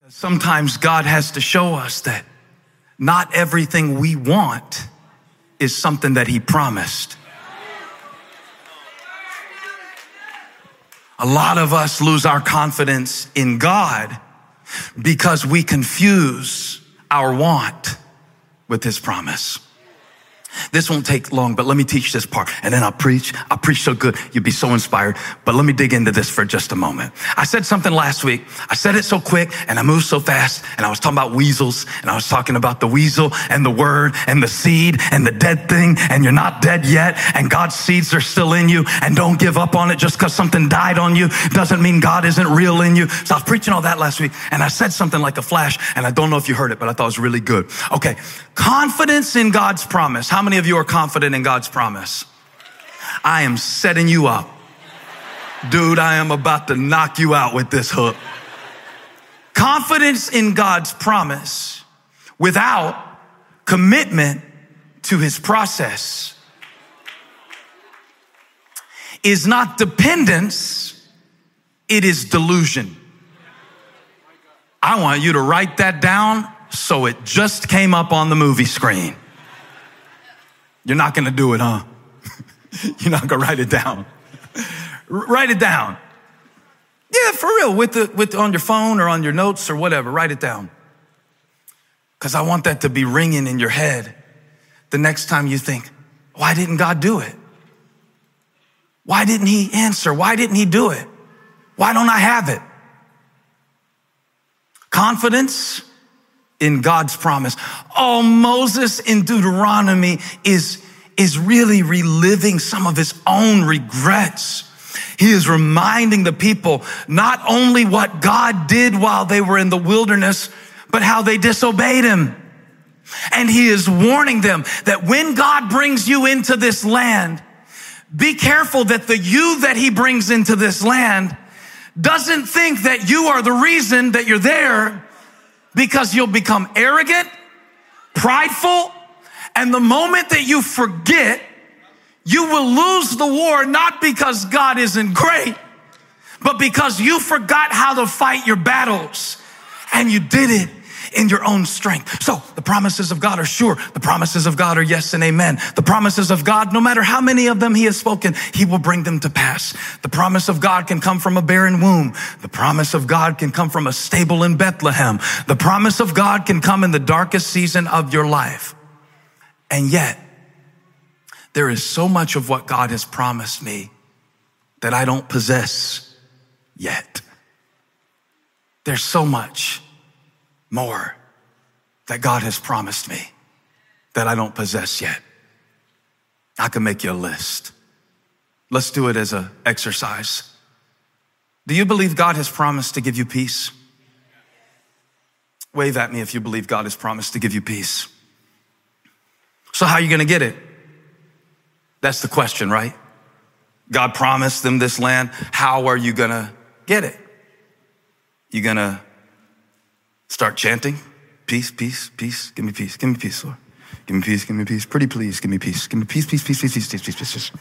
Sometimes God has to show us that not everything we want is something that he promised. A lot of us lose our confidence in God because we confuse our want with his promise. This won't take long, but let me teach this part and then I'll preach so good. You'll be so inspired, but let me dig into this for just a moment. I said something last week. I said it so quick and I moved so fast and I was talking about weasels and I was talking about the weasel and the word and the seed and the dead thing and you're not dead yet and God's seeds are still in you and don't give up on it just because something died on you doesn't mean God isn't real in you. So I was preaching all that last week and I said something like a flash and I don't know if you heard it, but I thought it was really good. Okay. Confidence in God's promise. How many of you are confident in God's promise? I am setting you up. Dude, I am about to knock you out with this hook. Confidence in God's promise without commitment to his process is not dependence, it is delusion. I want you to write that down so it just came up on the movie screen. You're not going to do it, huh? You're not going to write it down. Write it down. Yeah, for real, on your phone or on your notes or whatever, write it down. Because I want that to be ringing in your head the next time you think, why didn't God do it? Why didn't he answer? Why didn't he do it? Why don't I have it? Confidence in God's promise. Oh, Moses in Deuteronomy is really reliving some of his own regrets. He is reminding the people not only what God did while they were in the wilderness, but how they disobeyed him. And he is warning them that when God brings you into this land, be careful that the you that he brings into this land doesn't think that you are the reason that you're there, because you'll become arrogant, prideful, and the moment that you forget, you will lose the war, not because God isn't great, but because you forgot how to fight your battles and you did it in your own strength. So the promises of God are sure. The promises of God are yes and amen. The promises of God, no matter how many of them he has spoken, he will bring them to pass. The promise of God can come from a barren womb. The promise of God can come from a stable in Bethlehem. The promise of God can come in the darkest season of your life. And yet, there is so much of what God has promised me that I don't possess yet. There's so much more that God has promised me that I don't possess yet. I can make you a list. Let's do it as an exercise. Do you believe God has promised to give you peace? Wave at me if you believe God has promised to give you peace. So how are you going to get it? That's the question, right? God promised them this land. How are you going to get it? You going to start chanting, peace, peace, peace, give me peace, Lord. Give me peace, pretty please, give me peace, peace, peace, peace, peace, peace, peace, peace, peace.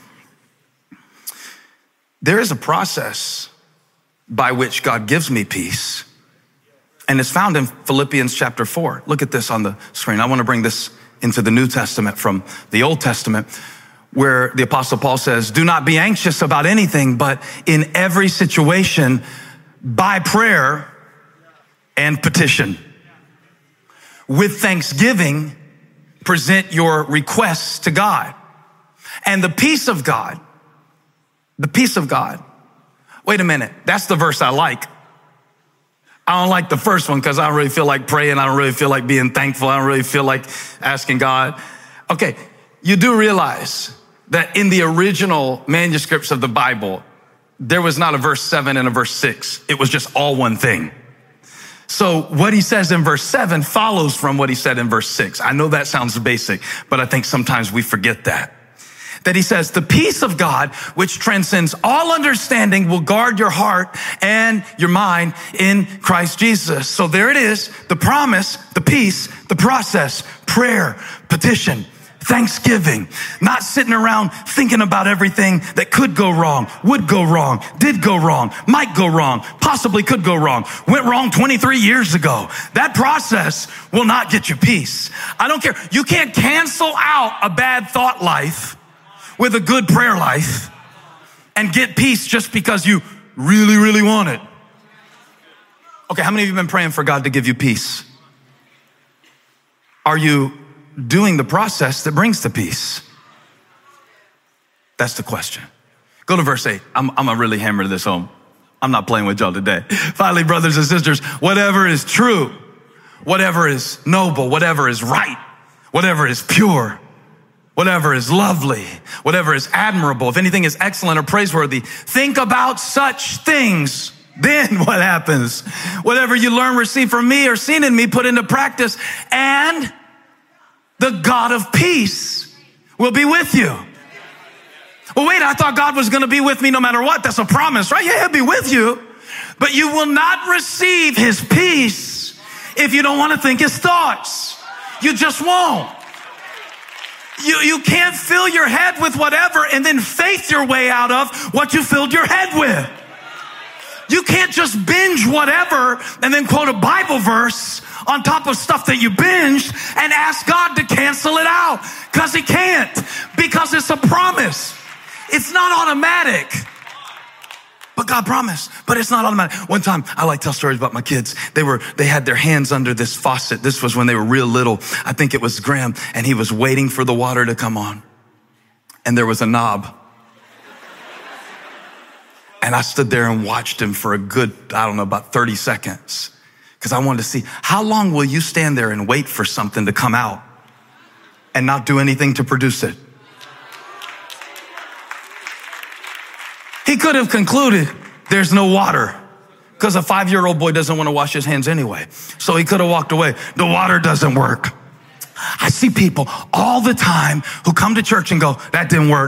There is a process by which God gives me peace, and it's found in Philippians chapter 4. Look at this on the screen. I want to bring this into the New Testament from the Old Testament, where the Apostle Paul says, do not be anxious about anything, but in every situation, by prayer and petition, with thanksgiving, present your requests to God. And the peace of God, wait a minute, that's the verse I like. I don't like the first one because I don't really feel like praying. I don't really feel like being thankful. I don't really feel like asking God. Okay, you do realize that in the original manuscripts of the Bible, there was not a verse 7 and a verse 6. It was just all one thing. So what he says in verse 7 follows from what he said in verse 6. I know that sounds basic, but I think sometimes we forget that. That he says, the peace of God, which transcends all understanding, will guard your heart and your mind in Christ Jesus. So there it is, the promise, the peace, the process, prayer, petition, Thanksgiving, not sitting around thinking about everything that could go wrong, would go wrong, did go wrong, might go wrong, possibly could go wrong, went wrong 23 years ago. That process will not get you peace. I don't care. You can't cancel out a bad thought life with a good prayer life and get peace just because you really, really want it. Okay, how many of you have been praying for God to give you peace? Are you doing the process that brings the peace? That's the question. Go to verse 8. I'm gonna really hammer this home. I'm not playing with y'all today. Finally, brothers and sisters, whatever is true, whatever is noble, whatever is right, whatever is pure, whatever is lovely, whatever is admirable, if anything is excellent or praiseworthy, think about such things. Then what happens? Whatever you learn, receive from me or seen in me, put into practice, and the God of peace will be with you. Well, wait, I thought God was going to be with me no matter what. That's a promise, right? Yeah, he'll be with you. But you will not receive his peace if you don't want to think his thoughts. You just won't. You can't fill your head with whatever and then faith your way out of what you filled your head with. You can't just binge whatever and then quote a Bible verse on top of stuff that you binged and ask God to cancel it out, because he can't, because it's a promise. It's not automatic. But God promised, but it's not automatic. One time, I like to tell stories about my kids. They had their hands under this faucet. This was when they were real little. I think it was Graham, and he was waiting for the water to come on. And there was a knob. And I stood there and watched him for a good, about 30 seconds. Because I wanted to see, how long will you stand there and wait for something to come out and not do anything to produce it? He could have concluded there's no water, because a 5-year-old boy doesn't want to wash his hands anyway. So he could have walked away. The water doesn't work. I see people all the time who come to church and go, that didn't work.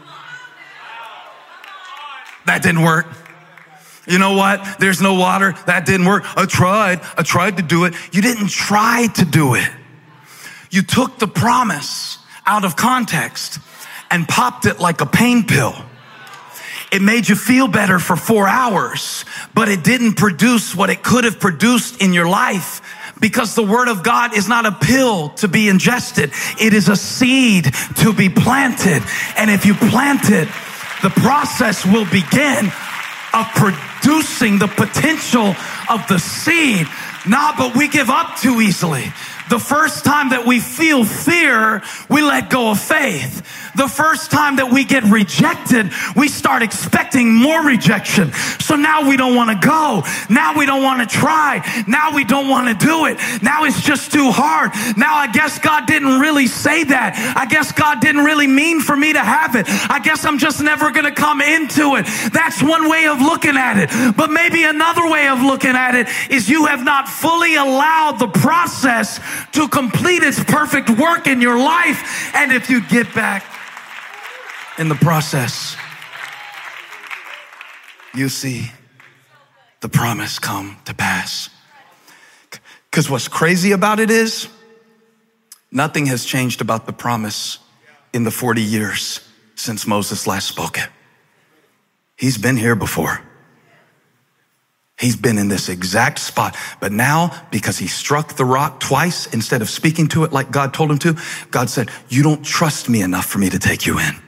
That didn't work. You know what? There's no water. That didn't work. I tried to do it. You didn't try to do it. You took the promise out of context and popped it like a pain pill. It made you feel better for 4 hours, but it didn't produce what it could have produced in your life, because the word of God is not a pill to be ingested. It is a seed to be planted. And if you plant it, the process will begin of producing the potential of the seed. But we give up too easily. The first time that we feel fear, we let go of faith. The first time that we get rejected, we start expecting more rejection. So now we don't want to go. Now we don't want to try. Now we don't want to do it. Now it's just too hard. Now I guess God didn't really say that. I guess God didn't really mean for me to have it. I guess I'm just never going to come into it. That's one way of looking at it. But maybe another way of looking at it is you have not fully allowed the process to complete its perfect work in your life. And if you get back in the process, you see the promise come to pass. Because what's crazy about it is nothing has changed about the promise in the 40 years since Moses last spoke it. He's been here before. He's been in this exact spot. But now, because he struck the rock twice instead of speaking to it like God told him to, God said, you don't trust me enough for me to take you in.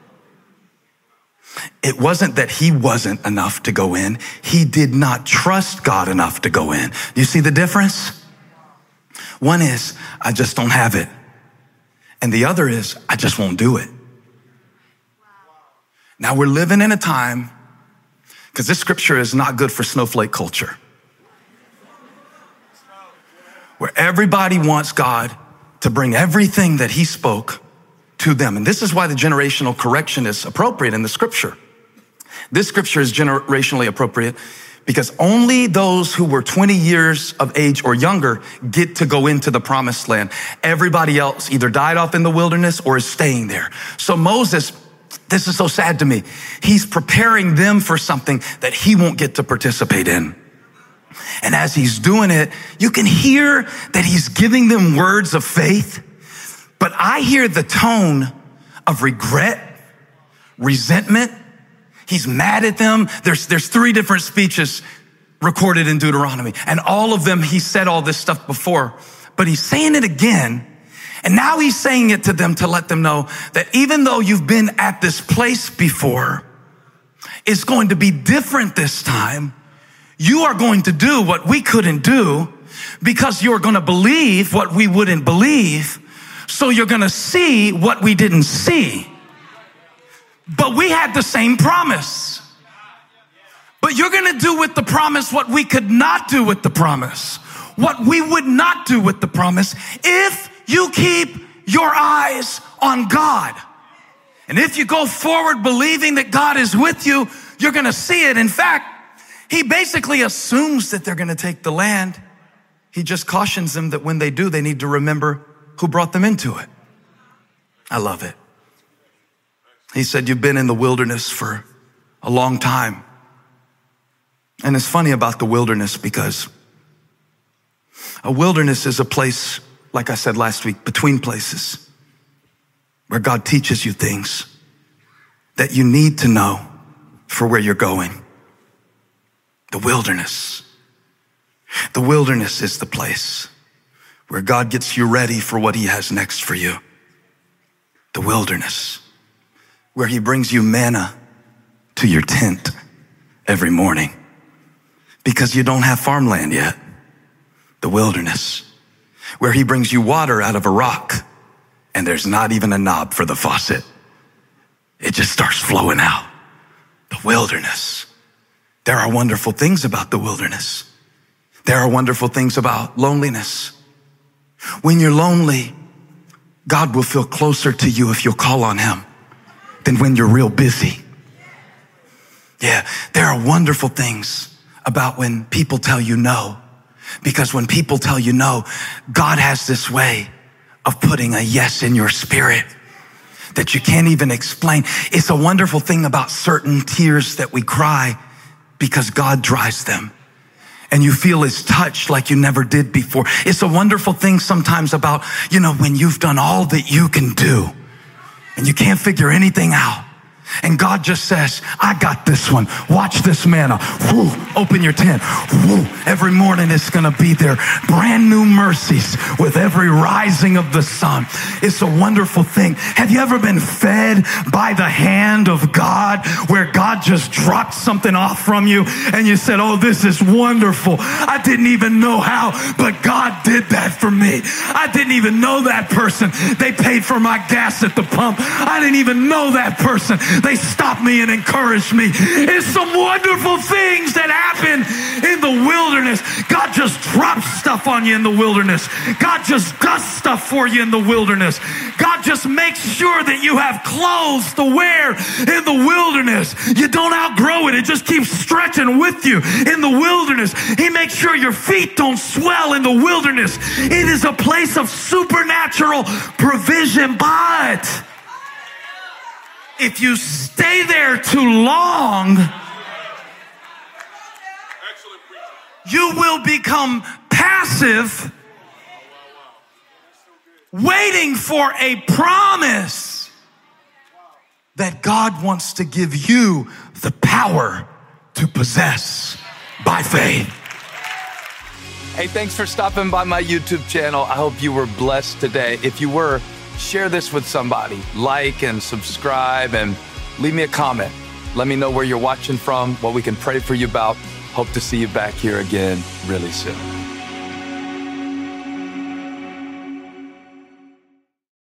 It wasn't that he wasn't enough to go in. He did not trust God enough to go in. Do you see the difference? One is, I just don't have it. And the other is, I just won't do it. Now we're living in a time, because this scripture is not good for snowflake culture, where everybody wants God to bring everything that he spoke to them. And this is why the generational correction is appropriate in the scripture. This scripture is generationally appropriate because only those who were 20 years of age or younger get to go into the promised land. Everybody else either died off in the wilderness or is staying there. So Moses, this is so sad to me, he's preparing them for something that he won't get to participate in. And as he's doing it, you can hear that he's giving them words of faith, But I hear the tone of regret, resentment. He's mad at them. There's 3 different speeches recorded in Deuteronomy. And all of them, he said all this stuff before, but he's saying it again. And now he's saying it to them to let them know that even though you've been at this place before, it's going to be different this time. You are going to do what we couldn't do because you're going to believe what we wouldn't believe. So you're going to see what we didn't see. But we had the same promise. But you're going to do with the promise what we could not do with the promise. What we would not do with the promise if you keep your eyes on God. And if you go forward believing that God is with you, you're going to see it. In fact, he basically assumes that they're going to take the land. He just cautions them that when they do, they need to remember who brought them into it. I love it. He said, you've been in the wilderness for a long time. And it's funny about the wilderness because a wilderness is a place, like I said last week, between places where God teaches you things that you need to know for where you're going. The wilderness. The wilderness is the place where God gets you ready for what he has next for you. The wilderness, where he brings you manna to your tent every morning because you don't have farmland yet. The wilderness, where he brings you water out of a rock and there's not even a knob for the faucet. It just starts flowing out. The wilderness. There are wonderful things about the wilderness. There are wonderful things about loneliness. When you're lonely, God will feel closer to you if you'll call on him than when you're real busy. Yeah, there are wonderful things about when people tell you no. Because when people tell you no, God has this way of putting a yes in your spirit that you can't even explain. It's a wonderful thing about certain tears that we cry because God dries them. And you feel his touch like you never did before. It's a wonderful thing sometimes about, when you've done all that you can do and you can't figure anything out. And God just says, I got this one. Watch this manna. Woo, open your tent. Woo, every morning it's going to be there. Brand new mercies with every rising of the sun. It's a wonderful thing. Have you ever been fed by the hand of God where God just dropped something off from you and you said, oh, this is wonderful. I didn't even know how, but God did that for me. I didn't even know that person. They paid for my gas at the pump. I didn't even know that person. They stopped me and encouraged me. It's some wonderful things that happen in the wilderness. God just drops stuff on you in the wilderness. God just does stuff for you in the wilderness. God just makes sure that you have clothes to wear in the wilderness. You don't outgrow it. It just keeps stretching with you in the wilderness. He makes sure your feet don't swell in the wilderness. It is a place of supernatural provision, but if you stay there too long, you will become passive, waiting for a promise that God wants to give you the power to possess by faith. Hey, thanks for stopping by my YouTube channel. I hope you were blessed today. If you were, share this with somebody. Like and subscribe and leave me a comment. Let me know where you're watching from, what we can pray for you about. Hope to see you back here again really soon.